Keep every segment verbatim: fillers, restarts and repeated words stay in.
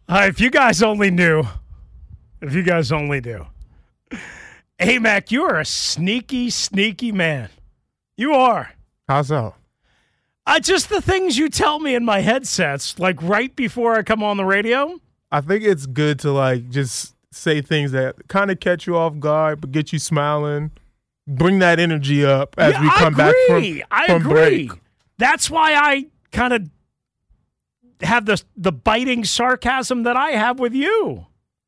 Uh, if you guys only knew, if you guys only knew. Hey, Mac, you are a sneaky, sneaky man. You are. How so? Uh, just the things you tell me in my headsets, like right before I come on the radio. I think it's good to, like, just say things that kind of catch you off guard, but get you smiling. Bring that energy up as yeah, we come I back agree. from, I from agree. break. That's why I kind of have the the biting sarcasm that I have with you.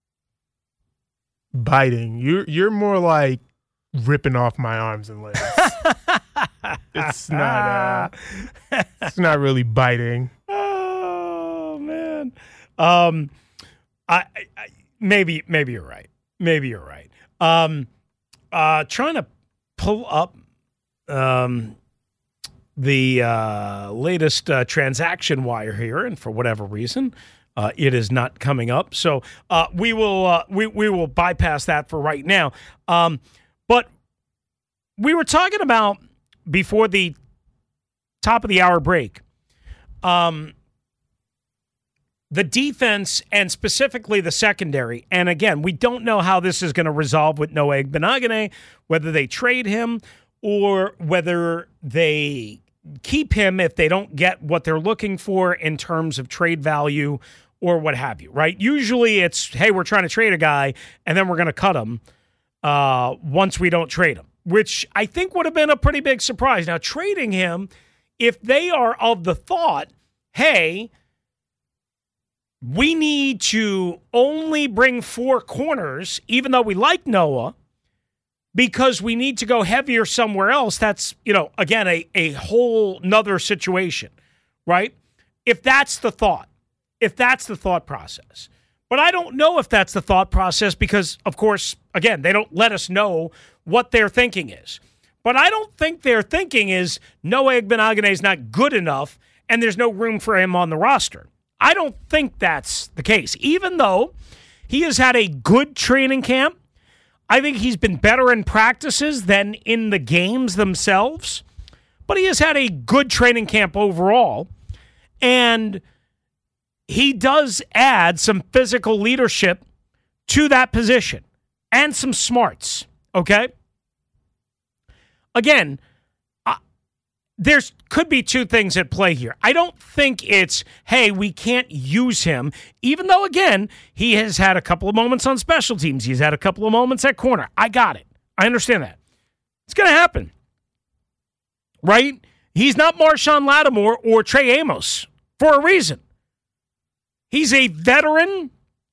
Biting. You're you're more like ripping off my arms and legs. It's not. Uh, it's not really biting. Oh man. Um, I, I maybe maybe you're right. Maybe you're right. Um, uh, trying to pull up um the uh, latest uh, transaction wire here, and for whatever reason, uh, it is not coming up. So uh, we will uh, we we will bypass that for right now. Um, but we were talking about before the top of the hour break, um, the defense and specifically the secondary. And again, we don't know how this is going to resolve with Noah Igbinoghene, whether they trade him or whether they keep him if they don't get what they're looking for in terms of trade value or what have you, right? Usually it's, hey, we're trying to trade a guy, and then we're going to cut him uh, once we don't trade him, which I think would have been a pretty big surprise. Now, trading him, if they are of the thought, hey, we need to only bring four corners, even though we like Noah, because we need to go heavier somewhere else, that's, you know, again, a, a whole nother situation, right? If that's the thought, if that's the thought process. But I don't know if that's the thought process because, of course, again, they don't let us know what their thinking is. But I don't think their thinking is Noah Igbinoghene is not good enough and there's no room for him on the roster. I don't think that's the case. Even though he has had a good training camp, I think he's been better in practices than in the games themselves, but he has had a good training camp overall, and he does add some physical leadership to that position and some smarts, okay? Again, There could be two things at play here. I don't think it's, hey, we can't use him, even though, again, he has had a couple of moments on special teams. He's had a couple of moments at corner. I got it. I understand that. It's going to happen, right? He's not Marshawn Lattimore or Trey Amos for a reason. He's a veteran,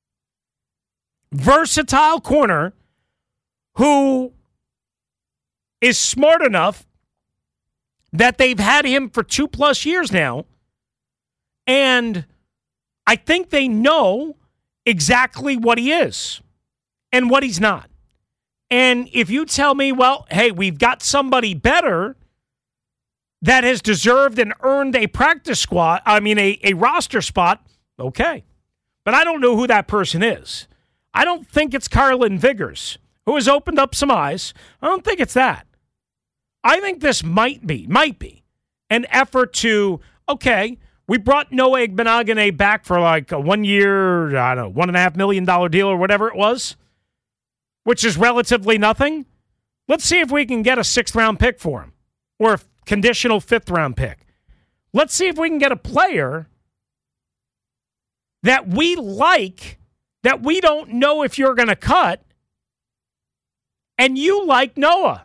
versatile corner who is smart enough that they've had him for two plus years now, and I think they know exactly what he is and what he's not. And if you tell me, well, hey, we've got somebody better that has deserved and earned a practice squad, I mean, a, a roster spot, okay. But I don't know who that person is. I don't think it's Carlin Vigors, who has opened up some eyes. I don't think it's that. I think this might be, might be an effort to, okay, we brought Noah Igbinoghene back for like a one year, I don't know, one and a half million dollar deal or whatever it was, which is relatively nothing. Let's see if we can get a sixth round pick for him or a conditional fifth round pick. Let's see if we can get a player that we like, that we don't know if you're going to cut, and you like Noah.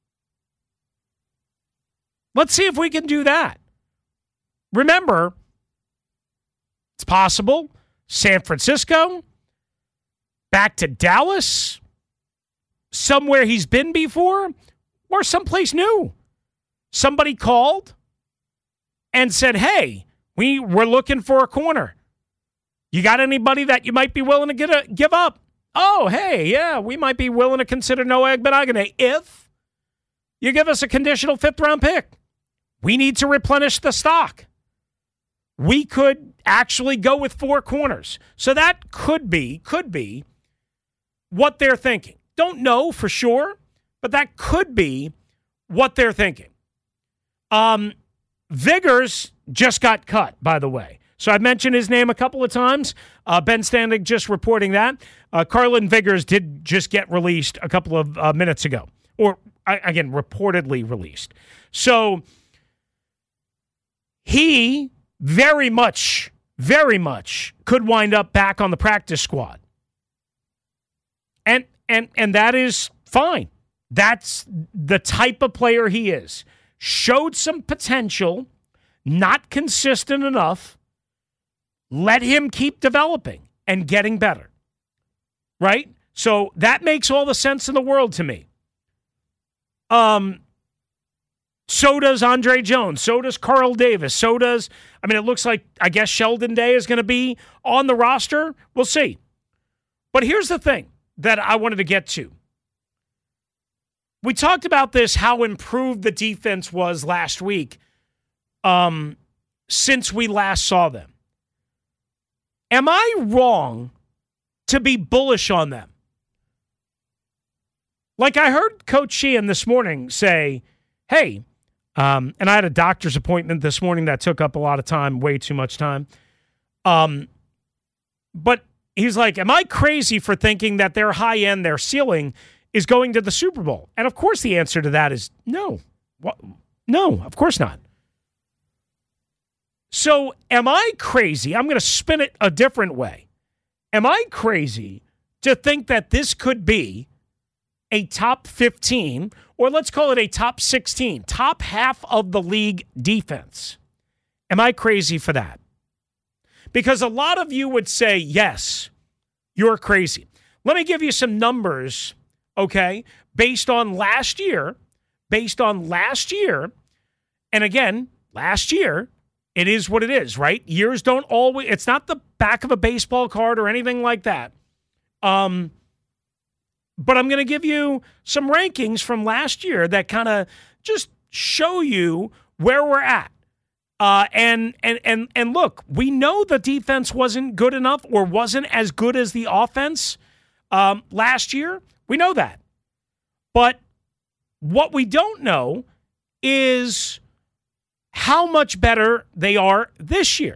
Let's see if we can do that. Remember, it's possible. San Francisco, back to Dallas, somewhere he's been before, or someplace new. Somebody called and said, hey, we, we're looking for a corner. You got anybody that you might be willing to get a, give up? Oh, hey, yeah, we might be willing to consider Noah Igbinoghene if you give us a conditional fifth-round pick. We need to replenish the stock. We could actually go with four corners. So that could be, could be what they're thinking. Don't know for sure, but that could be what they're thinking. Um, Vigors just got cut, by the way. So I've mentioned his name a couple of times. Uh, Ben Standig just reporting that. Uh, Carlin Viggers did just get released a couple of uh, minutes ago. Or, again, reportedly released. So he very much, very much could wind up back on the practice squad. And and and that is fine. That's the type of player he is. Showed some potential, not consistent enough. Let him keep developing and getting better. Right? So that makes all the sense in the world to me. Um, so does Andre Jones. So does Carl Davis. So does, I mean, it looks like, I guess Sheldon Day is going to be on the roster. We'll see. But here's the thing that I wanted to get to. We talked about this, how improved the defense was last week um, since we last saw them. Am I wrong to be bullish on them? Like I heard Coach Sheehan this morning say, hey, um, and I had a doctor's appointment this morning that took up a lot of time, way too much time. Um, but he's like, am I crazy for thinking that their high end, their ceiling is going to the Super Bowl? And of course the answer to that is no. What? No, of course not. So am I crazy? I'm going to spin it a different way. Am I crazy to think that this could be a top fifteen, or let's call it a top sixteen, top half of the league defense? Am I crazy for that? Because a lot of you would say, yes, you're crazy. Let me give you some numbers, okay, based on last year, based on last year, and again, last year, it is what it is, right? Years don't always, it's not the back of a baseball card or anything like that. Um, but I'm going to give you some rankings from last year that kind of just show you where we're at. Uh, and, and, and, and look, we know the defense wasn't good enough or wasn't as good as the offense um, last year. We know that. But what we don't know is how much better they are this year.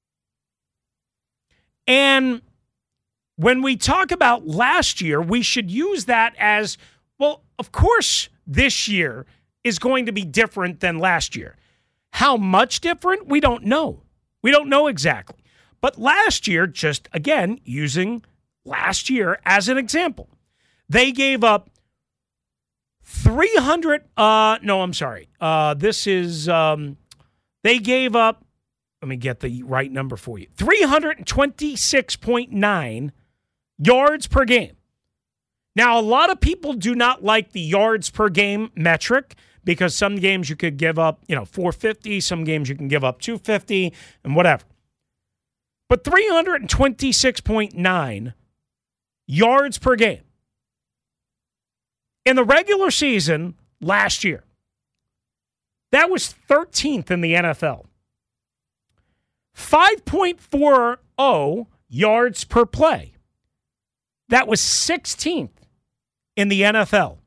And when we talk about last year, we should use that as, well, of course this year is going to be different than last year. How much different? We don't know. We don't know exactly. But last year, just again, using last year as an example, they gave up three hundred, uh, no, I'm sorry. Uh, this is, um, they gave up, let me get the right number for you, three twenty-six point nine yards per game. Now, a lot of people do not like the yards per game metric because some games you could give up, you know, four fifty, some games you can give up two fifty and whatever. But three twenty-six point nine yards per game. In the regular season last year, that was thirteenth in the N F L. five point four oh yards per play. That was sixteenth in the N F L.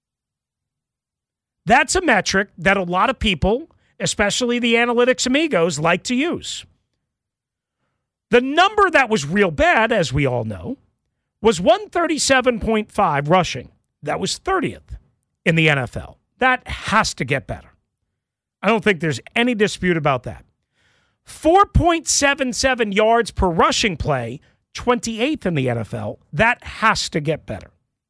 That's a metric that a lot of people, especially the analytics amigos, like to use. The number that was real bad, as we all know, was one thirty-seven point five rushing. That was thirtieth in the N F L. That has to get better. I don't think there's any dispute about that. four point seven seven yards per rushing play, twenty-eighth in the N F L. That has to get better.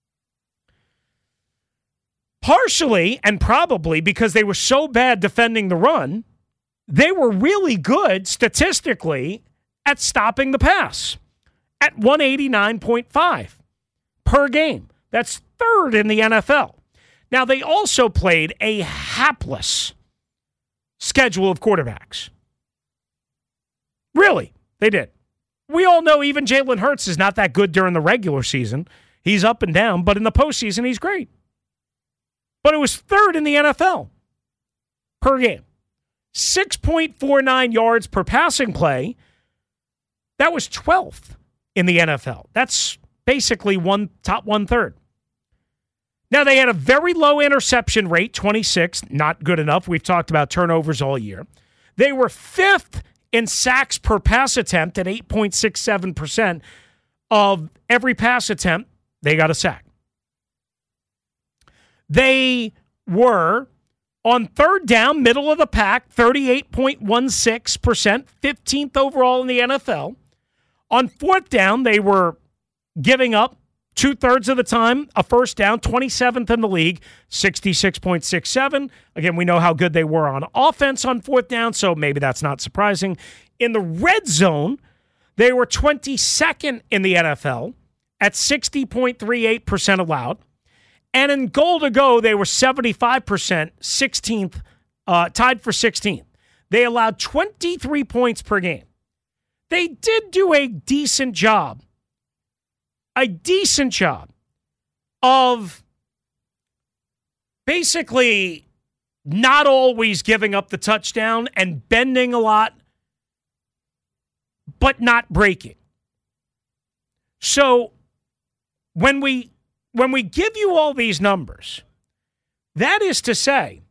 Partially, and probably because they were so bad defending the run, they were really good statistically at stopping the pass at one eighty-nine point five per game. That's third in the N F L. Now, they also played a hapless schedule of quarterbacks. Really, they did. We all know even Jalen Hurts is not that good during the regular season. He's up and down, but in the postseason, he's great. But it was third in the N F L per game. six point four nine yards per passing play. That was twelfth in the N F L. That's basically one top one-third. Now, they had a very low interception rate, twenty-six, not good enough. We've talked about turnovers all year. They were fifth in sacks per pass attempt at eight point six seven percent of every pass attempt, they got a sack. They were on third down, middle of the pack, thirty-eight point one six percent, fifteenth overall in the N F L. On fourth down, they were giving up two-thirds of the time a first down, twenty-seventh in the league, sixty-six point six seven. Again, we know how good they were on offense on fourth down, so maybe that's not surprising. In the red zone, they were twenty-second in the N F L at sixty point three eight percent allowed. And in goal to go, they were seventy-five percent, sixteenth, uh, tied for sixteenth. They allowed twenty-three points per game. They did do a decent job, a decent job of basically not always giving up the touchdown and bending a lot, but not breaking. So when we When we give you all these numbers, that is to say,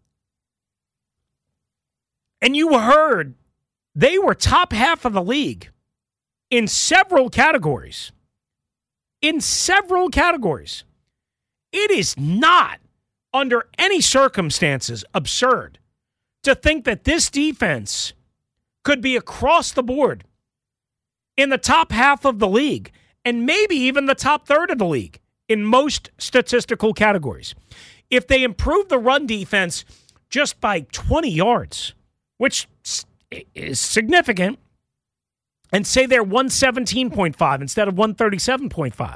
and you heard they were top half of the league in several categories. In several categories. It is not, under any circumstances, absurd to think that this defense could be across the board in the top half of the league and maybe even the top third of the league in most statistical categories. If they improve the run defense just by twenty yards, which is significant, and say they're one seventeen point five instead of one thirty-seven point five,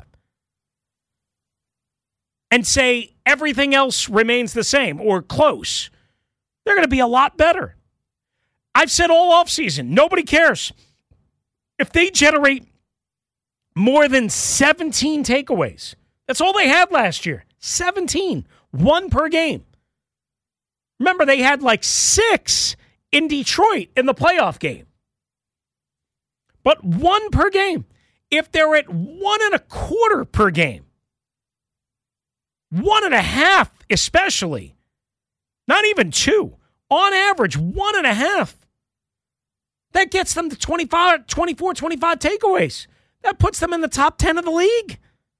and say everything else remains the same or close, they're going to be a lot better. I've said all offseason, nobody cares. If they generate more than seventeen takeaways, that's all they had last year. seventeen. One per game. Remember, they had like six in Detroit in the playoff game. But one per game. If they're at one and a quarter per game, one and a half especially, not even two, on average, one and a half, that gets them to twenty-five, twenty-four, twenty-five takeaways. That puts them in the top ten of the league.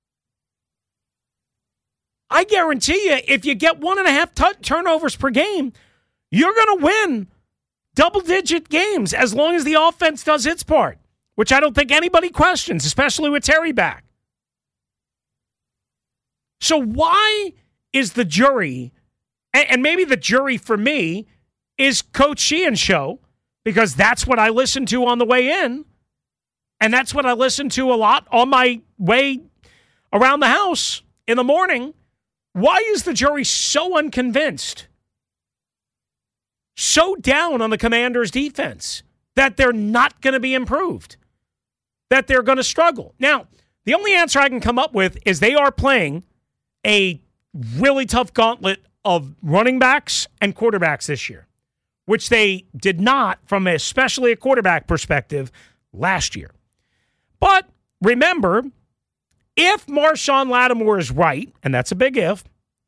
I guarantee you, if you get one and a half t- turnovers per game, you're going to win double-digit games as long as the offense does its part, which I don't think anybody questions, especially with Terry back. So why is the jury, and, and maybe the jury for me is Coach Sheehan's show, because that's what I listen to on the way in, and that's what I listen to a lot on my way around the house in the morning. Why is the jury so unconvinced, so down on the Commanders' defense, that they're not going to be improved, that they're going to struggle? Now, the only answer I can come up with is they are playing a really tough gauntlet of running backs and quarterbacks this year, which they did not, from especially a quarterback perspective, last year. But remember, if Marshawn Lattimore is right, and that's a big if,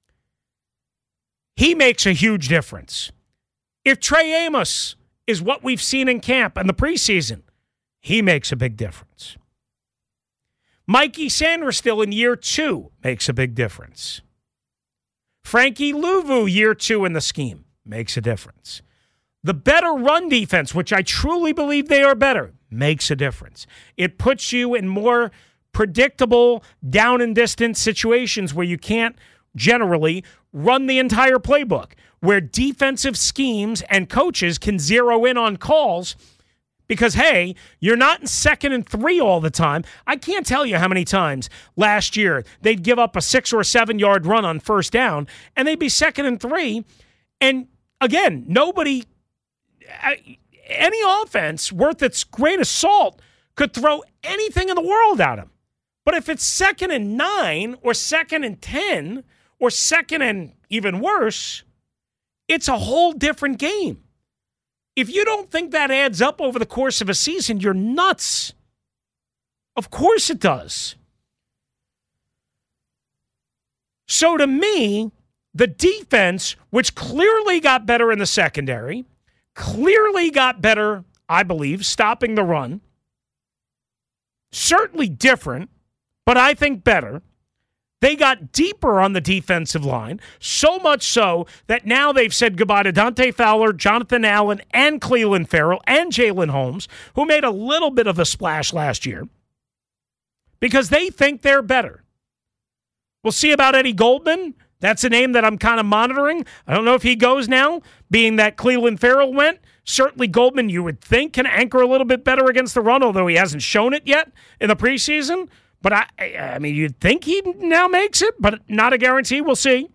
he makes a huge difference. If Trey Amos is what we've seen in camp and the preseason, he makes a big difference. Mikey Sanders still in year two makes a big difference. Frankie Louvu, year two in the scheme, makes a difference. The better run defense, which I truly believe they are better, makes a difference. It puts you in more predictable down and distance situations where you can't generally run the entire playbook, where defensive schemes and coaches can zero in on calls because, hey, you're not in second and three all the time. I can't tell you how many times last year they'd give up a six or seven yard run on first down and they'd be second and three. And again, nobody, any offense worth its great of salt could throw anything in the world at them. But if it's second and nine or second and ten or second and even worse, it's a whole different game. If you don't think that adds up over the course of a season, you're nuts. Of course it does. So to me, the defense, which clearly got better in the secondary, clearly got better I believe, stopping the run. Certainly different, but I think better. They got deeper on the defensive line, so much so that now they've said goodbye to Dante Fowler, Jonathan Allen, and Cleveland Farrell, and Jalen Holmes, who made a little bit of a splash last year, because they think they're better. We'll see about Eddie Goldman. That's a name that I'm kind of monitoring. I don't know if he goes now, being that Cleveland Farrell went. Certainly Goldman, you would think, can anchor a little bit better against the run, although he hasn't shown it yet in the preseason. But, I, I mean, you'd think he now makes it, but not a guarantee. We'll see.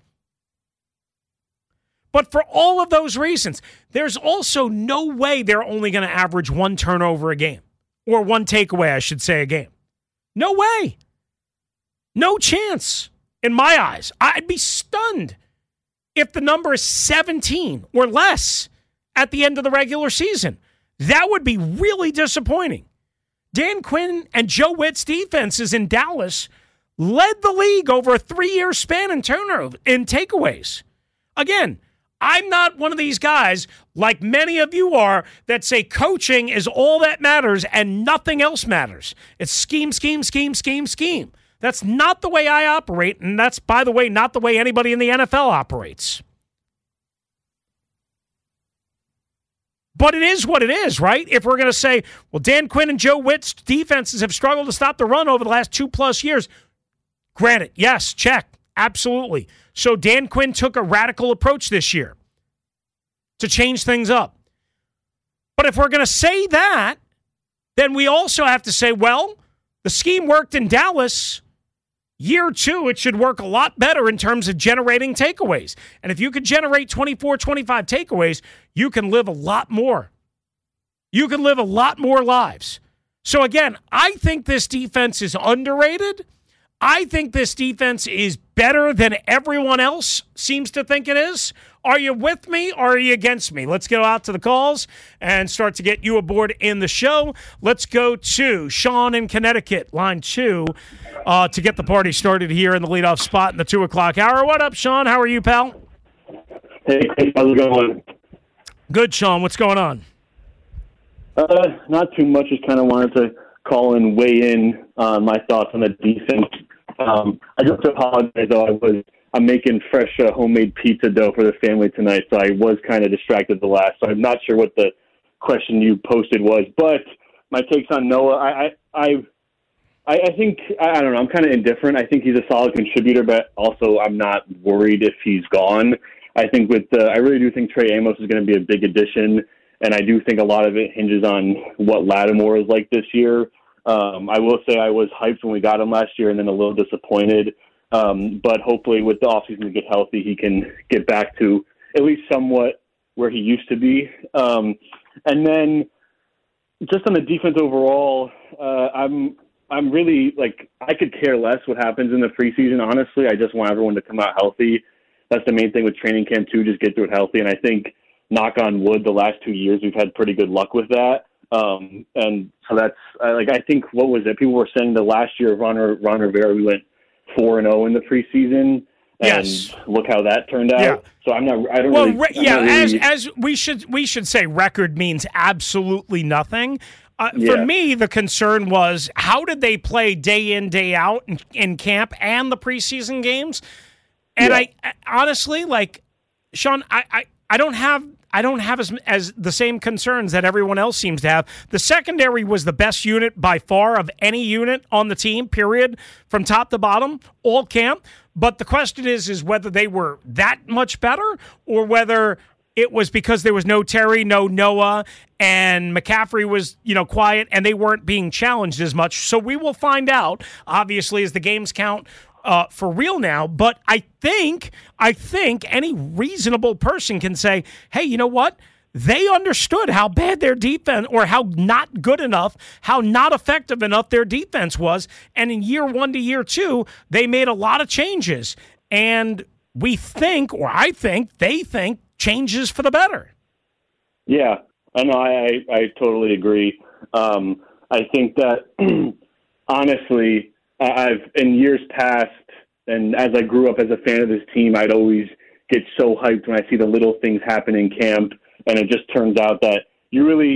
But for all of those reasons, there's also no way they're only going to average one turnover a game, or one takeaway, I should say, a game. No way. No chance, in my eyes. I'd be stunned if the number is seventeen or less at the end of the regular season. That would be really disappointing. Dan Quinn and Joe Witt's defenses in Dallas led the league over a three-year span in turnover in takeaways. Again, I'm not one of these guys, like many of you are, that say coaching is all that matters and nothing else matters. It's scheme, scheme, scheme, scheme, scheme. That's not the way I operate, and that's, by the way, not the way anybody in the N F L operates. But it is what it is, right? If we're going to say, well, Dan Quinn and Joe Witt's defenses have struggled to stop the run over the last two-plus years. Granted, yes, check, absolutely. So Dan Quinn took a radical approach this year to change things up. But if we're going to say that, then we also have to say, well, the scheme worked in Dallas. Year two, it should work a lot better in terms of generating takeaways. And if you could generate twenty-four, twenty-five takeaways, you can live a lot more. You can live a lot more lives. So again, I think this defense is underrated. I think this defense is better than everyone else seems to think it is. Are you with me or are you against me? Let's go out to the calls and start to get you aboard in the show. Let's go to Sean in Connecticut, line two, uh, to get the party started here in the leadoff spot in the two o'clock hour. What up, Sean? How are you, pal? Hey, how's it going? Good, Sean. What's going on? Uh, not too much. Just kind of wanted to call and weigh in on uh, my thoughts on the defense. Um, I just apologize, though. I was I'm making fresh uh, homemade pizza dough for the family tonight, so I was kind of distracted the last. So I'm not sure what the question you posted was, but my takes on Noah. I I I, I think I, I don't know. I'm kind of indifferent. I think he's a solid contributor, but also I'm not worried if he's gone. I think with the I really do think Trey Amos is going to be a big addition, and I do think a lot of it hinges on what Lattimore is like this year. Um, I will say I was hyped when we got him last year and then a little disappointed. Um, but hopefully with the offseason to get healthy, he can get back to at least somewhat where he used to be. Um, and then just on the defense overall, uh, I'm I'm really, like, I could care less what happens in the preseason, honestly. I just want everyone to come out healthy. That's the main thing with training camp, too, just get through it healthy. And I think, knock on wood, the last two years we've had pretty good luck with that. Um, and so that's uh, like I think what was it? People were saying the last year of Ron, Ron Rivera we went four and zero in the preseason, and yes. Look how that turned out. Yeah. So I'm not. I don't. Well, really, re- yeah, really, as as we should we should say, record means absolutely nothing. Uh, yeah. For me, the concern was how did they play day in day out in, in camp and the preseason games, and yeah. I, I honestly like Sean. I, I, I don't have. I don't have as as the same concerns that everyone else seems to have. The secondary was the best unit by far of any unit on the team, period, from top to bottom, all camp. But the question is, is whether they were that much better or whether it was because there was no Terry, no Noah, and McCaffrey was, you know, quiet and they weren't being challenged as much. So we will find out, obviously, as the games count. Uh, for real now, but I think I think any reasonable person can say, hey, you know what? They understood how bad their defense or how not good enough, how not effective enough their defense was. And in year one to year two, they made a lot of changes. And we think, or I think, they think changes for the better. Yeah, I know. I, I, I totally agree. Um, I think that, honestly, I've in years past, and as I grew up as a fan of this team, I'd always get so hyped when I see the little things happen in camp, and it just turns out that you really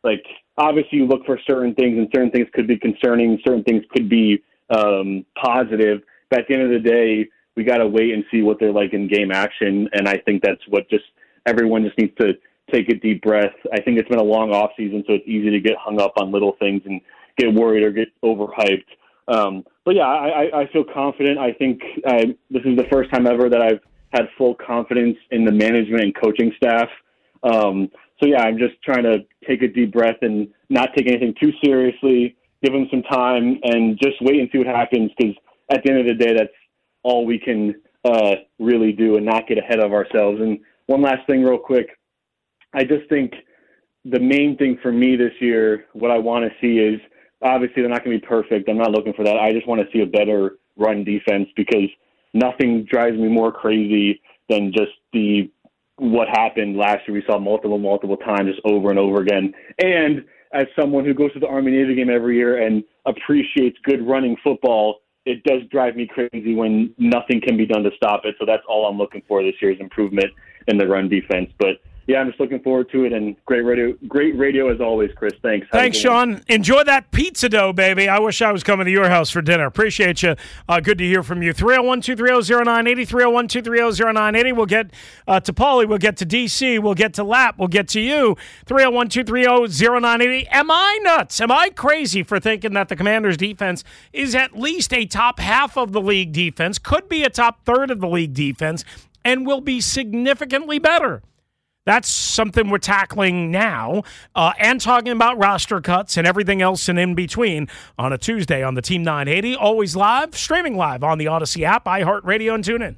like obviously you look for certain things, and certain things could be concerning, certain things could be um, positive. But at the end of the day, we got to wait and see what they're like in game action. And I think that's what just everyone just needs to take a deep breath. I think it's been a long off season, so it's easy to get hung up on little things and get worried or get overhyped. Um, but yeah, I, I feel confident. I think I, this is the first time ever that I've had full confidence in the management and coaching staff. Um, so yeah, I'm just trying to take a deep breath and not take anything too seriously, give them some time, and just wait and see what happens, because at the end of the day, that's all we can uh, really do and not get ahead of ourselves. And one last thing real quick, I just think the main thing for me this year, what I want to see is, obviously they're not going to be perfect. I'm not looking for that. I just want to see a better run defense, because nothing drives me more crazy than just the what happened last year. We saw multiple, multiple times just over and over again. And as someone who goes to the Army-Navy game every year and appreciates good running football, it does drive me crazy when nothing can be done to stop it. So that's all I'm looking for this year is improvement in the run defense. But yeah, I'm just looking forward to it, and great radio, great radio as always, Chris. Thanks. Have Thanks, Sean. Enjoy that pizza dough, baby. I wish I was coming to your house for dinner. Appreciate you. Uh, good to hear from you. three oh one, two three oh, oh nine eight oh, three oh one, two three oh, oh nine eight oh. We'll get uh, to Paulie. We'll get to D C. We'll get to Lap. We'll get to you. three oh one, two three oh, oh nine eight oh. Am I nuts? Am I crazy for thinking that the Commanders' defense is at least a top half of the league defense, could be a top third of the league defense, and will be significantly better? That's something we're tackling now uh, and talking about roster cuts and everything else and in between on a Tuesday on the Team nine eighty. Always live, streaming live on the Odyssey app, iHeartRadio, and TuneIn.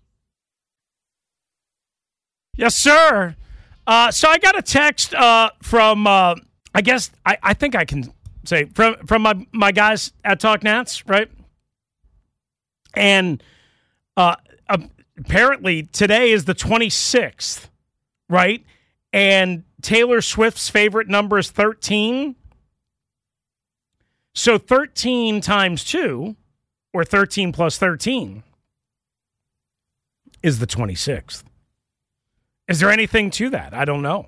Yes, sir. Uh, so I got a text uh, from, uh, I guess, I, I think I can say, from, from my, my guys at Talk Nats, right? And uh, apparently today is the twenty-sixth. Right? And Taylor Swift's favorite number is thirteen. So thirteen times two, or thirteen plus thirteen, is the twenty-sixth. Is there anything to that? I don't know.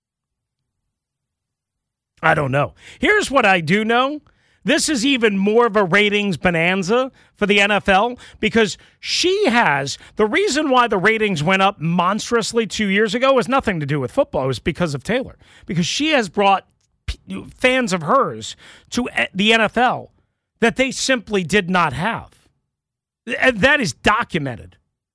I don't know. Here's what I do know. This is even more of a ratings bonanza for the N F L, because she has, the reason why the ratings went up monstrously two years ago has nothing to do with football. It was because of Taylor. Because she has brought fans of hers to the N F L that they simply did not have. That is documented.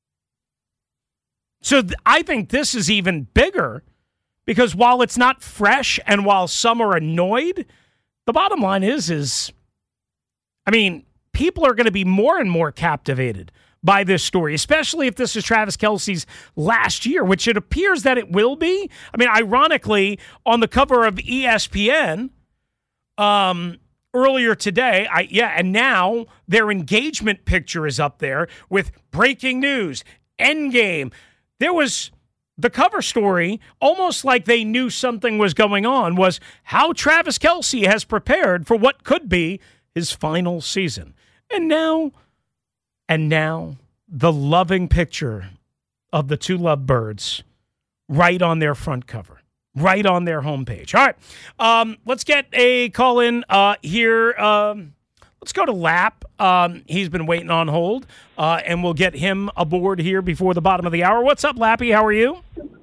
So I think this is even bigger, because while it's not fresh and while some are annoyed, the bottom line is, is, I mean, people are going to be more and more captivated by this story, especially if this is Travis Kelce's last year, which it appears that it will be. I mean, ironically, on the cover of E S P N um, earlier today, I yeah, and now their engagement picture is up there with breaking news, endgame. There was... The cover story, almost like they knew something was going on, was how Travis Kelce has prepared for what could be his final season. And now, and now, the loving picture of the two lovebirds right on their front cover, right on their homepage. All right, um, let's get a call in uh, here. Um, let's go to Lap. Um, he's been waiting on hold, uh, and we'll get him aboard here before the bottom of the hour. What's up, Lappy? How are you?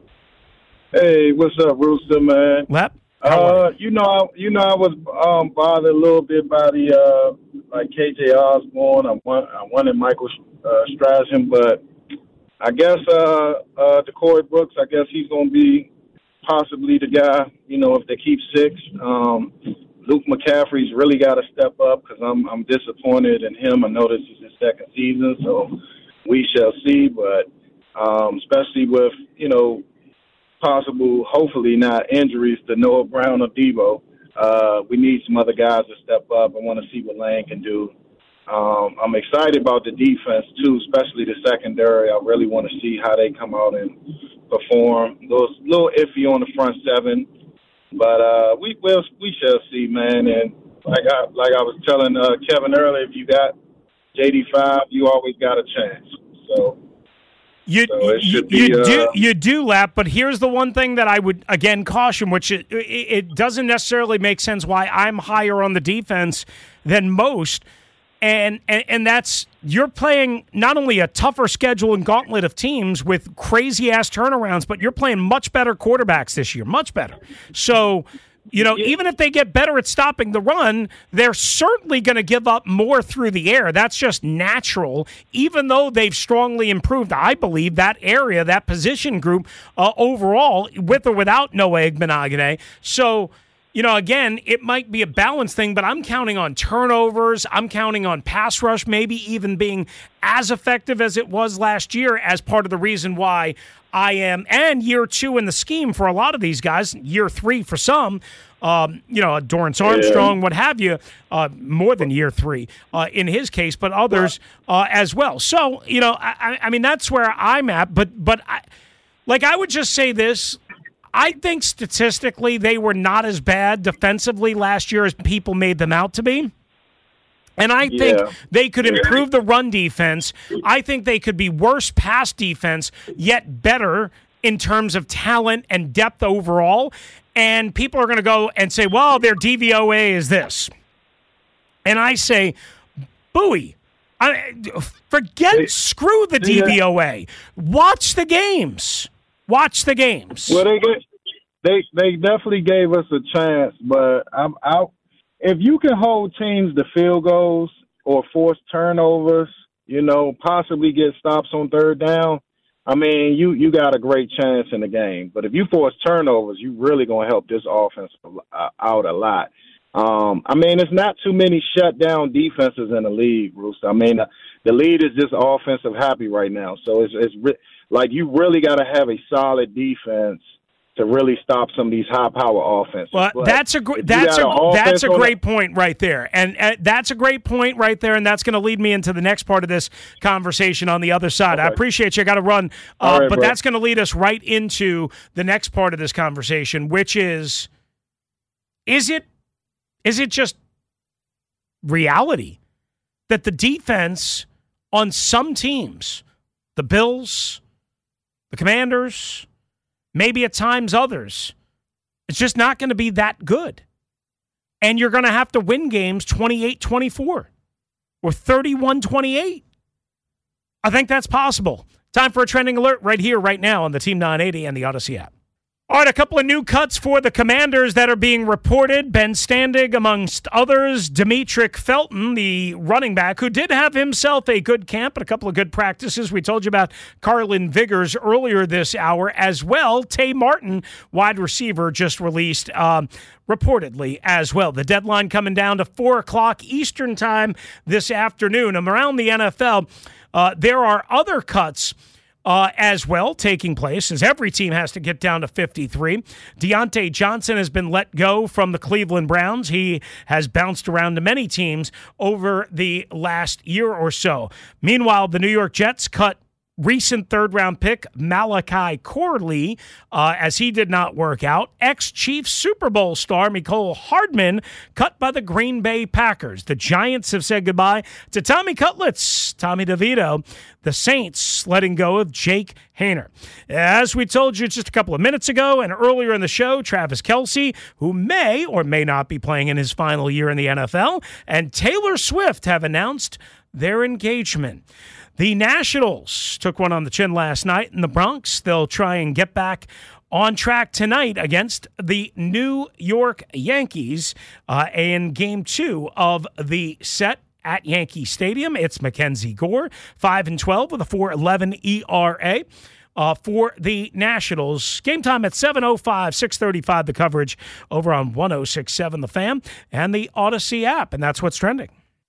Hey, what's up, Rooster, man? Lap? Uh, you know, I, you know, I was um, bothered a little bit by the uh, like K J Osborne. I, want, I wanted Michael uh, Strahan, but I guess uh, uh, DeCorey Brooks, I guess he's going to be possibly the guy. You know, if they keep six. Um, Luke McCaffrey's really got to step up, because I'm I'm disappointed in him. I know this is his second season, so we shall see. But um, especially with, you know, possible, hopefully not injuries to Noah Brown or Debo, uh, we need some other guys to step up. I want to see what Lane can do. Um, I'm excited about the defense, too, especially the secondary. I really want to see how they come out and perform. A little, little iffy on the front seven. But uh, we will, we shall see, man. And like I like I was telling uh, Kevin earlier, if you got J D five, you always got a chance. So You So it you, should be, you do uh, you do lap, but here's the one thing that I would again caution, which it, it, it doesn't necessarily make sense why I'm higher on the defense than most, and, and and that's you're playing not only a tougher schedule and gauntlet of teams with crazy ass turnarounds, but you're playing much better quarterbacks this year, much better. So. You know, even if they get better at stopping the run, they're certainly going to give up more through the air. That's just natural, even though they've strongly improved, I believe, that area, that position group uh, overall, with or without Noah Igbenogany. So, you know, again, it might be a balance thing, but I'm counting on turnovers. I'm counting on pass rush maybe even being as effective as it was last year as part of the reason why I am, and year two in the scheme for a lot of these guys, year three for some, um, you know, Dorrance Armstrong, what have you, uh, more than year three uh, in his case, but others uh, as well. So, you know, I, I mean, that's where I'm at, but, but I, like, I would just say this. I think statistically they were not as bad defensively last year as people made them out to be. And I think Yeah. they could improve the run defense. I think they could be worse pass defense, yet better in terms of talent and depth overall. And people are going to go and say, well, their D V O A is this. And I say, booey. I, forget, screw the D V O A. Watch the games. Watch the games. Well, they get, they they definitely gave us a chance, but I'm out. If you can hold teams to field goals or force turnovers, you know, possibly get stops on third down, I mean, you, you got a great chance in the game. But if you force turnovers, you really going to help this offense out a lot. Um, I mean, it's not too many shutdown defenses in the league, Rooster. I mean, the, the lead is just offensive happy right now. So it's, it's re- like you really got to have a solid defense to really stop some of these high-power offenses. Well, but that's a gr- that's a that's a great point right there, and uh, that's a great point right there, and that's going to lead me into the next part of this conversation on the other side. Okay. I appreciate you. I got to run, uh, right, but bro. That's going to lead us right into the next part of this conversation, which is: is it is it just reality that the defense on some teams, the Bills, the Commanders, maybe at times others, it's just not going to be that good. And you're going to have to win games twenty-eight twenty-four or thirty-one twenty-eight. I think that's possible. Time for a trending alert right here, right now on the Team nine eighty and the Odyssey app. All right, a couple of new cuts for the Commanders that are being reported. Ben Standig, amongst others. Demetric Felton, the running back, who did have himself a good camp and a couple of good practices. We told you about Carlin Vigors earlier this hour as well. Tay Martin, wide receiver, just released um, reportedly as well. The deadline coming down to four o'clock Eastern time this afternoon. And around the N F L, uh, there are other cuts Uh, as well taking place, as every team has to get down to fifty-three. Deontay Johnson has been let go from the Cleveland Browns. He has bounced around to many teams over the last year or so. Meanwhile, the New York Jets cut recent third-round pick Malachi Corley, uh, as he did not work out. Ex-Chiefs Super Bowl star Mecole Hardman cut by the Green Bay Packers. The Giants have said goodbye to Tommy Cutlets, Tommy DeVito. The Saints letting go of Jake Haener. As we told you just a couple of minutes ago and earlier in the show, Travis Kelce, who may or may not be playing in his final year in the N F L, and Taylor Swift have announced their engagement. The Nationals took one on the chin last night in the Bronx. They'll try and get back on track tonight against the New York Yankees uh, in Game Two of the set at Yankee Stadium. It's Mackenzie Gore, five and twelve with a four eleven E R A. Uh, for the Nationals. Game time at seven oh five, six thirty-five, the coverage over on one oh six point seven The Fan and the Odyssey app, and that's what's trending.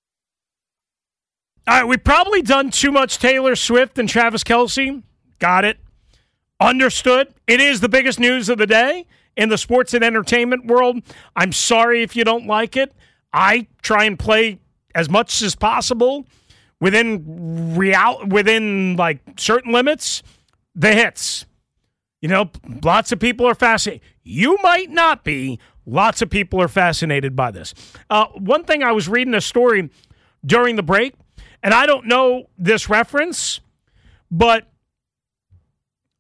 All right, we've probably done too much Taylor Swift and Travis Kelce. Got it. Understood. It is the biggest news of the day in the sports and entertainment world. I'm sorry if you don't like it. I try and play as much as possible within real, within like certain limits, the hits. You know, lots of people are fascinated. You might not be. Lots of people are fascinated by this. Uh, one thing, I was reading a story during the break, and I don't know this reference, but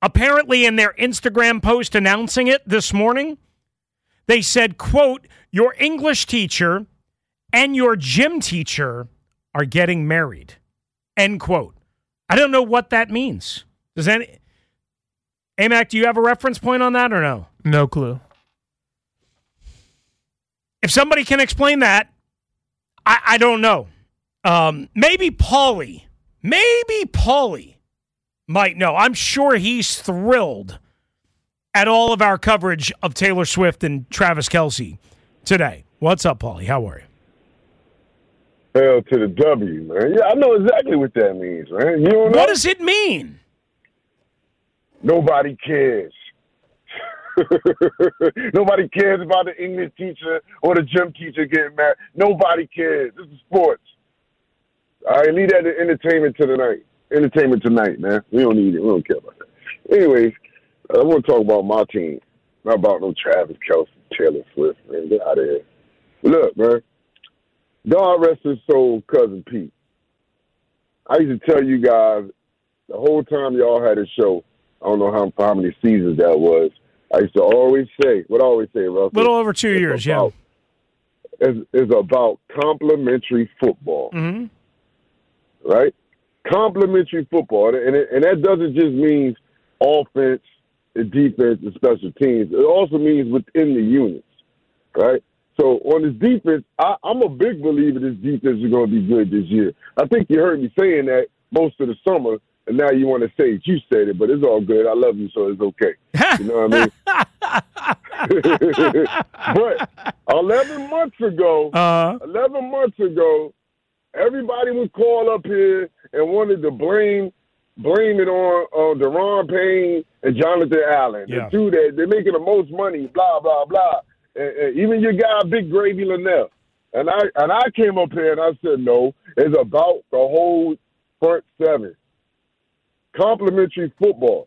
apparently in their Instagram post announcing it this morning, they said, quote, your English teacher and your gym teacher are getting married, end quote. I don't know what that means. Does any, A-Mac, do you have a reference point on that or no? No clue. If somebody can explain that, I, I don't know. Um, maybe Paulie, maybe Paulie might know. I'm sure he's thrilled at all of our coverage of Taylor Swift and Travis Kelce today. What's up, Paulie? How are you? Hell to the W, man. Yeah, I know exactly what that means, man. You don't know? What does it mean? Nobody cares. Nobody cares about the English teacher or the gym teacher getting married. Nobody cares. This is sports. All right, leave that to entertainment to the night. Entertainment tonight, man. We don't need it. We don't care about that. Anyways, I want to talk about my team. Not about no Travis Kelce, Taylor Swift, man. Get out of here. Look, man. God rest his soul, Cousin Pete. I used to tell you guys the whole time y'all had a show, I don't know how, how many seasons that was, I used to always say, what I always say, Russell? Little over two years, about, yeah. It's, it's about complimentary football, mm-hmm. right? Complimentary football, and it, and that doesn't just mean offense, and defense, and special teams. It also means within the units, right? So on this defense, I, I'm a big believer this defense is going to be good this year. I think you heard me saying that most of the summer, and now you want to say it. You said it, but it's all good. I love you, so it's okay. You know what I mean? But eleven months ago, uh, eleven months ago, everybody would call up here and wanted to blame blame it on on Deron Payne and Jonathan Allen. Yeah. The two that they're making the most money, blah blah blah. And, and even your guy, Big Gravy Linnell. And I and I came up here and I said, no, it's about the whole front seven. Complimentary football.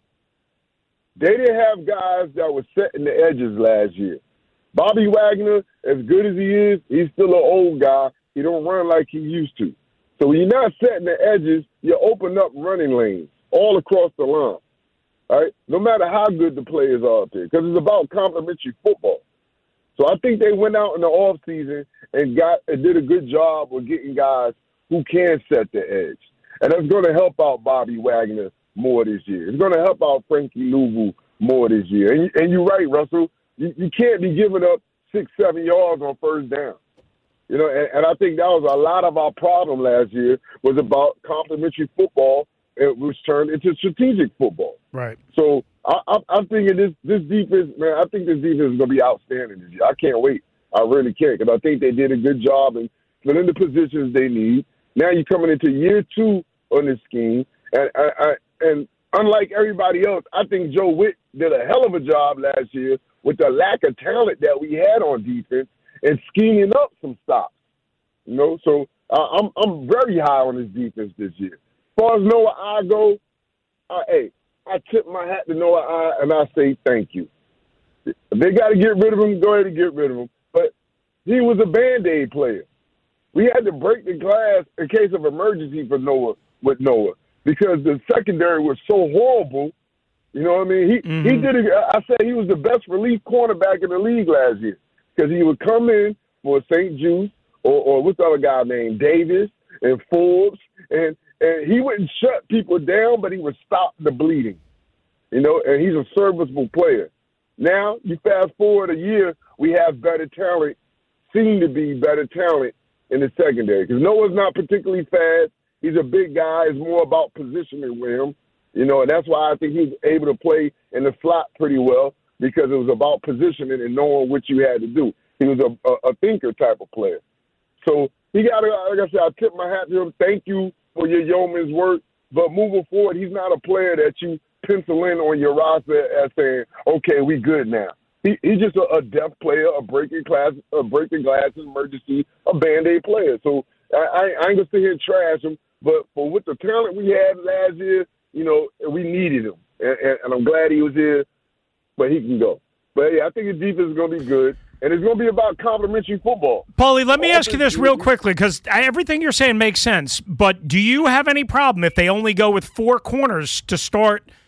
They didn't have guys that were setting the edges last year. Bobby Wagner, as good as he is, he's still an old guy. He don't run like he used to. So when you're not setting the edges, you open up running lanes all across the line. All right? No matter how good the players are out there, because it's about complimentary football. So I think they went out in the offseason and got and did a good job of getting guys who can set the edge. And that's going to help out Bobby Wagner more this year. It's going to help out Frankie Louvu more this year. And, and you're right, Russell. You, you can't be giving up six, seven yards on first down. You know, and, and I think that was a lot of our problem last year was about complimentary football, which turned into strategic football. Right. So I, I, I'm thinking this this defense, man, I think this defense is going to be outstanding this year. I can't wait. I really can't, because I think they did a good job in filling the positions they need. Now you're coming into year two on this scheme, and I, I, and unlike everybody else, I think Joe Witt did a hell of a job last year with the lack of talent that we had on defense and scheming up some stops. You know, so uh, I'm I'm very high on this defense this year. As far as Noah I go, uh, hey, I tip my hat to Noah I, and I say thank you. If they got to get rid of him, go ahead and get rid of him. But he was a Band-Aid player. We had to break the glass in case of emergency for Noah with Noah because the secondary was so horrible. You know what I mean? He mm-hmm. he did. A, I said he was the best relief cornerback in the league last year because he would come in for Saint Juice or, or what's the other guy named Davis and Forbes, and and he wouldn't shut people down, but he would stop the bleeding. You know, and he's a serviceable player. Now you fast forward a year, we have better talent, seem to be better talent in the secondary because Noah's not particularly fast. He's a big guy. It's more about positioning with him, you know, and that's why I think he was able to play in the slot pretty well because it was about positioning and knowing what you had to do. He was a, a, a thinker type of player. So he got to, like I said, I tip my hat to him. Thank you for your yeoman's work. But moving forward, he's not a player that you pencil in on your roster as saying, okay, we good now. He, he's just a, a depth player, a breaking class, a breaking glass emergency, a Band-Aid player. So I, I, I ain't going to sit here and trash him. But for with the talent we had last year, you know, we needed him. And, and, and I'm glad he was here, but he can go. But, yeah, I think the defense is going to be good. And it's going to be about complimentary football. Paulie, let me ask you this real quickly, because everything you're saying makes sense. But do you have any problem if they only go with four corners to start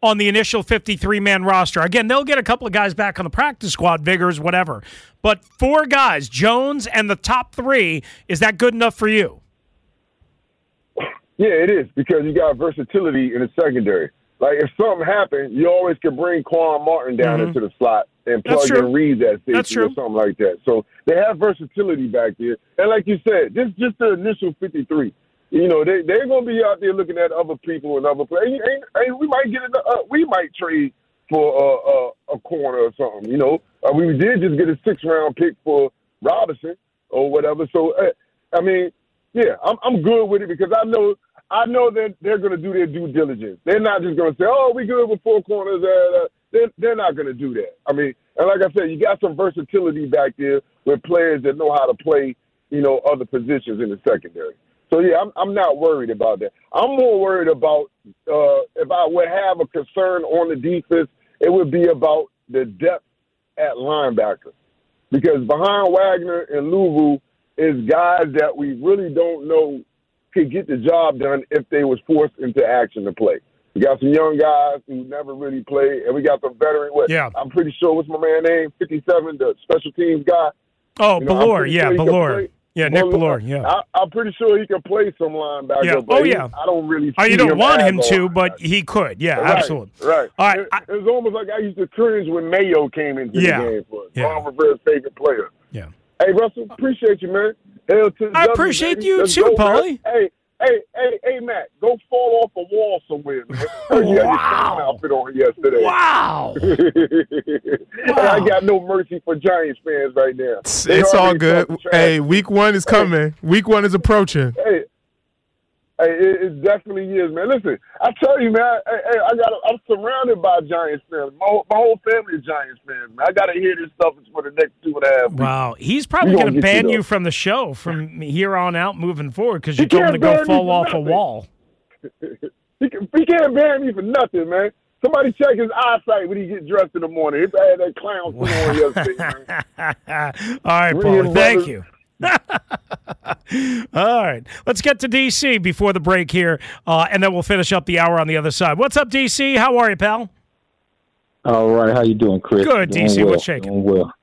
on the initial fifty-three man roster. Again, they'll get a couple of guys back on the practice squad, Viggers, whatever. But four guys, Jones and the top three, is that good enough for you? Yeah, it is, because you got versatility in the secondary. Like, if something happened, you always can bring Quan Martin down Mm-hmm. into the slot and That's plug true. in Reeves at That's safety or true. something like that. So they have versatility back there. And like you said, this just the initial fifty-three. You know, they, they're going to be out there looking at other people and other players. And, and we might get it, uh, we might trade for uh, uh, a corner or something, you know. Uh, we did just get a six-round pick for Robinson or whatever. So, uh, I mean, yeah, I'm, I'm good with it, because I know – I know that they're going to do their due diligence. They're not just going to say, oh, we good with four corners. Uh, they're, they're not going to do that. I mean, and like I said, you got some versatility back there with players that know how to play, you know, other positions in the secondary. So, yeah, I'm, I'm not worried about that. I'm more worried about uh, if I would have a concern on the defense, it would be about the depth at linebacker. Because behind Wagner and Louvu is guys that we really don't know could get the job done if they was forced into action to play. We got some young guys who never really played, and we got some veteran. What, Yeah. I'm pretty sure, what's my man name? fifty-seven, the special teams guy. Oh, You know, I'm Ballore. pretty Yeah, sure he can Ballore. play. Yeah, Nick Well, Ballore. Yeah. I, I'm pretty sure he can play some linebacker. Yeah. but Oh, he- yeah. I don't really see Oh, you don't him want as him a to, but linebacker. he could. Yeah, Right, absolutely. Right. All right, It, I- it was almost like I used to cringe when Mayo came into Yeah. the game for us. Yeah. Ron Rivera's favorite player. Yeah. Hey, Russell, appreciate you, man. Hell to the I W, appreciate baby. you Let's too, go, man. Paulie. Hey, hey, hey, hey, Matt, go fall off a wall somewhere, man. You had your Wow. same outfit on yesterday. Wow. Hey, I got no mercy for Giants fans right now. It's, They it's all already good. talking trash. Hey, week one is coming. Week one is approaching. Hey, hey, it, it definitely is, man. Listen, I tell you, man. Hey, hey, I got. I'm surrounded by Giants fans. My, whole- my whole family is Giants fans, man. I got to hear this stuff for the next two and a half weeks. Wow. He's probably We going gonna to get you, ban you though. from the show from here on out moving forward because you He told him to can't go ban me fall for off a nothing. wall. He, can, he can't ban me for nothing, man. Somebody check his eyesight when he get dressed in the morning. He had that clown suit on yesterday, man. All right, Bring Paul. him, Thank brother. you. All right. Let's get to D C before the break here, uh, and then we'll finish up the hour on the other side. What's up, D C? How are you, pal? All right, how you doing, Chris? Good, Doing D C. well, What's shaking? Doing well.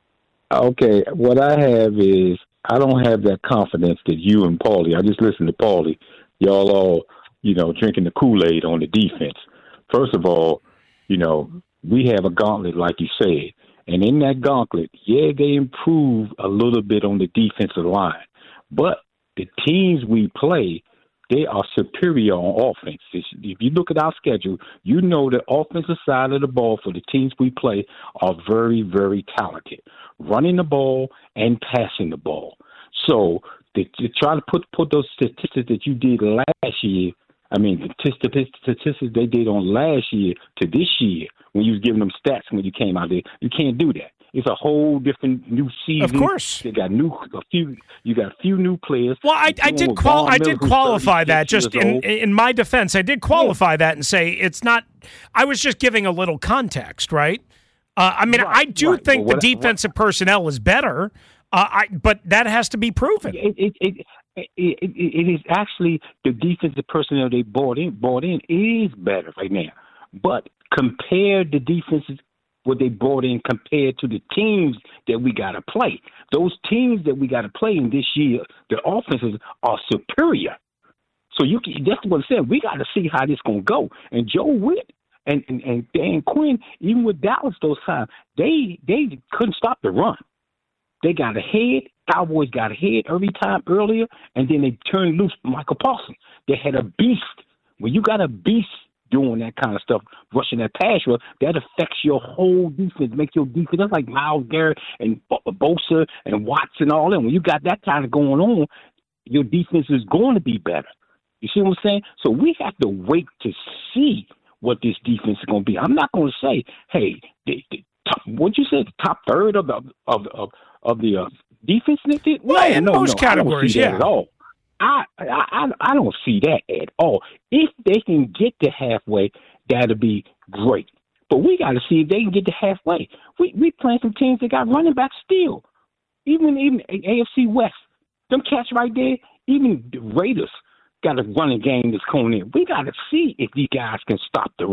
Okay, what I have is I don't have that confidence that you and Paulie. I just listened to Paulie. Y'all all, you know, drinking the Kool-Aid on the defense. First of all, you know, we have a gauntlet, like you said, and in that gauntlet, yeah, they improve a little bit on the defensive line, but the teams we play, they are superior on offense. If you look at our schedule, you know the offensive side of the ball for the teams we play are very, very talented, running the ball and passing the ball. So to, to try to put put those statistics that you did last year, I mean, the statistics statistics they did on last year to this year, when you was giving them stats when you came out there, you can't do that. It's a whole different new season. Of course. They got new a few. You got a few new players. Well, I, I You're did with qual Von I Miller, did who's qualify that thirty-six just years in old. in my defense. I did qualify that and say it's not. I was just giving a little context, right? Uh, I mean, Right, I do right. think Well, the what- defensive personnel is better. Uh, I but that has to be proven. It it, it it it it is actually the defensive personnel they brought in brought in is better right now. But compare the defenses what they brought in compared to the teams that we got to play. Those teams that we got to play in this year, the offenses are superior. So you can, that's what I'm saying. We got to see how this gonna go. And Joe Witt and, and, and Dan Quinn, even with Dallas those times, they they couldn't stop the run. They got ahead. Cowboys got ahead every time earlier, and then they turned loose Michael Parsons. They had a beast. When you got a beast doing that kind of stuff, rushing that pass rush, that affects your whole defense, makes your defense. That's like Myles Garrett and Bosa and Watts and all that. When you got that kind of going on, your defense is going to be better. You see what I'm saying? So we have to wait to see what this defense is going to be. I'm not going to say, hey, the, the top, what'd you say, the top third of the of of of the uh, defense? Well, no, in no, most no, I don't categories, see that yeah. at all. I, I I don't see that at all. If they can get to halfway, that'll be great. But we got to see if they can get to halfway. We we playing some teams that got running back still. Even even A F C West, them cats right there. Even the Raiders got a running game that's coming in. We got to see if these guys can stop the run.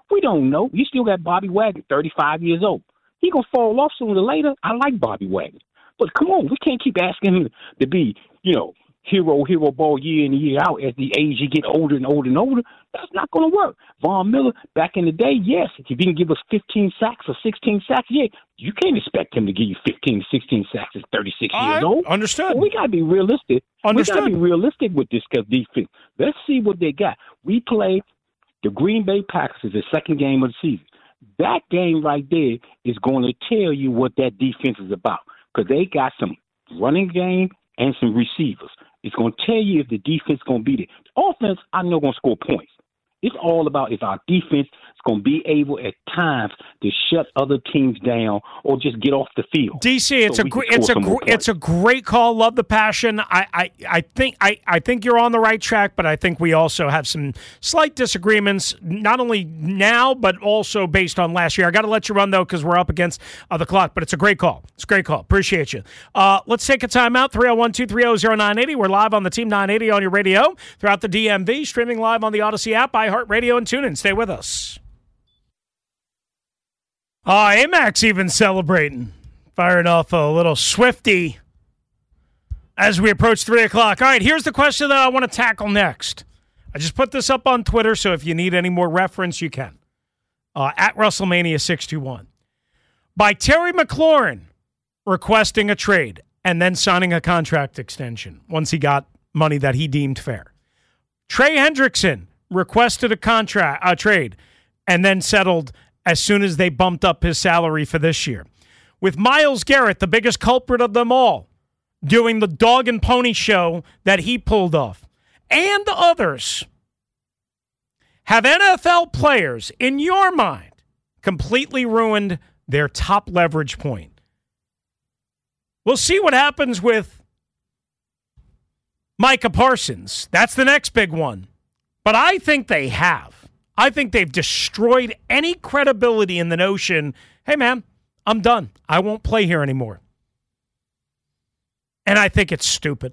We don't know. You still got Bobby Wagner, thirty-five years old. He going to fall off sooner or later. I like Bobby Wagner. But come on, we can't keep asking him to be, you know, hero, hero ball year in and year out as the age you get older and older and older. That's not going to work. Von Miller, back in the day, yes, if he can give us fifteen sacks or sixteen sacks, yeah, you can't expect him to give you fifteen, sixteen sacks at thirty-six I years old. Understood. So we got to be realistic. Understood. We got to be realistic with this defense. Let's see what they got. We play the Green Bay Packers, the second game of the season. That game right there is going to tell you what that defense is about because they got some running game and some receivers. It's going to tell you if the defense is going to be there. The offense, I know, going to score points. It's all about if our defense is going to be able at times to shut other teams down or just get off the field. D C, it's so a gr- it's a gr- it's a great call. Love the passion. I, I, I think I, I think you're on the right track, but I think we also have some slight disagreements, not only now but also based on last year. I got to let you run though because we're up against uh, the clock. But it's a great call. It's a great call. Appreciate you. Uh, let's take a timeout. three oh one, two three oh, oh nine eight oh. We're live on the Team nine eighty on your radio throughout the D M V, streaming live on the Odyssey app, iHeartRadio, and TuneIn. Stay with us. Uh, Amax even celebrating, firing off a little Swifty as we approach three o'clock. All right, here's the question that I want to tackle next. I just put this up on Twitter, so if you need any more reference, you can. Uh, at WrestleMania six two one. By Terry McLaurin requesting a trade and then signing a contract extension once he got money that he deemed fair. Trey Hendrickson requested a contract, a trade, and then settled as soon as they bumped up his salary for this year. With Myles Garrett, the biggest culprit of them all, doing the dog and pony show that he pulled off, and the others, have N F L players, in your mind, completely ruined their top leverage point? We'll see what happens with Micah Parsons. That's the next big one. But I think they have. I think they've destroyed any credibility in the notion, hey, man, I'm done. I won't play here anymore. And I think it's stupid.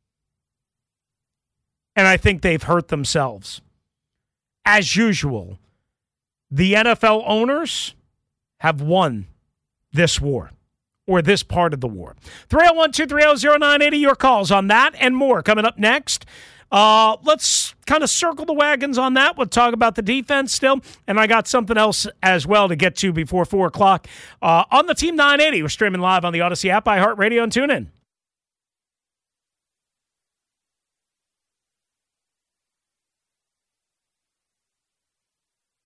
And I think they've hurt themselves. As usual, the N F L owners have won this war, or this part of the war. three oh one, two three oh, oh nine eight oh, your calls on that and more coming up next. Uh, let's kind of circle the wagons on that. We'll talk about the defense still, and I got something else as well to get to before four o'clock. Uh, on the Team nine eighty, we're streaming live on the Odyssey app, iHeartRadio, and TuneIn.